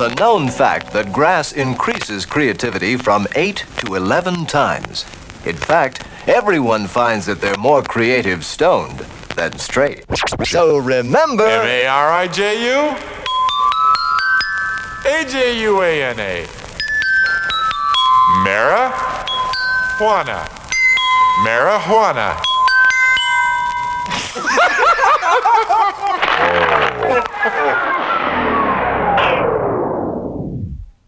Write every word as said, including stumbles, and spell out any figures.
a known fact that grass increases creativity from eight to eleven times. In fact, everyone finds that they're more creative stoned than straight. So remember... M A R I J U? A J U A N A. Marijuana. Marijuana.